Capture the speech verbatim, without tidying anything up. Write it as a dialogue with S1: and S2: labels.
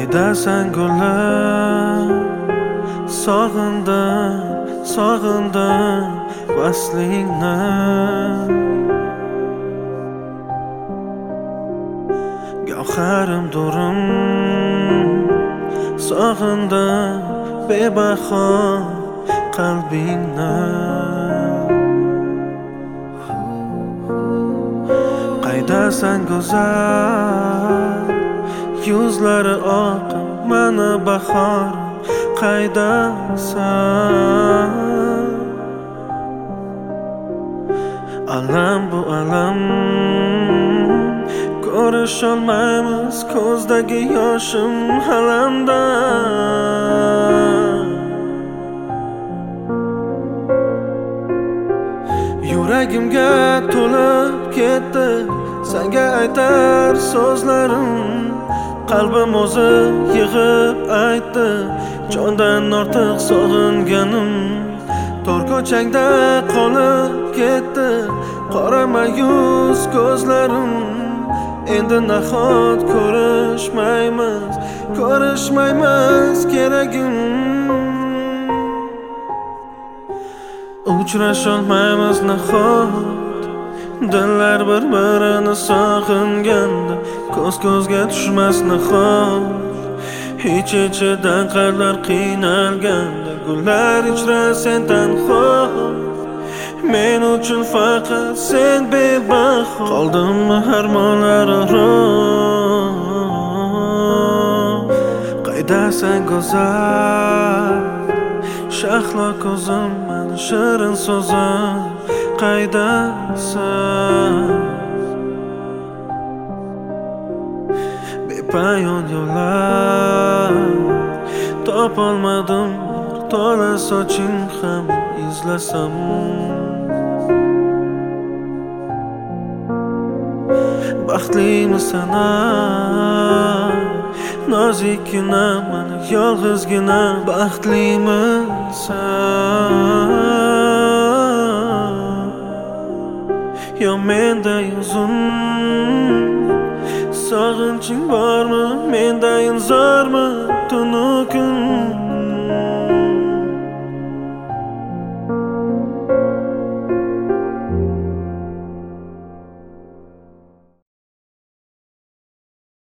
S1: Qaydasan gullar, sog'indim, sog'indim vaslingni. Gavharim durim, sog'indim bebaho qalbingni. Qaydasan go'zal, yuzlari oqim, mana bahorim. Qaydasan? Alam bu alam, ko'risholmaymiz, ko'zdagi yoshim alamdan. Yuragimga to'lib ketdi senga aytar so'zlarim. Qalbim o'zi yig'ib aytdi, jondan ortiq sog'inganim. Tor ko'changda qolib ketdi qora mayus ko'zlarim. Endi nahot ko'rishmaymiz, ko'rishmaymiz keragim. Uchrasholmaymiz nahot, dillar bir-birini sog'inganda ko'z ko'zga tushmas nahot. Ich-ichidan qalblar qiynalganda gullar ichra sen tanho. Men uchun faqat sen bebaho, qoldimmi armonlar aro. Qaydasan go'zal, shahlo ko'zim, mani shirin so'zim. Qaydasan? Bepayon yo'llar topolmadim, to'la soching ham izlasam. Baxtlimisan-a, nozikkina, mana yolg'izgina. Baxtlimisan? Yo menda uzun sog'inching bormi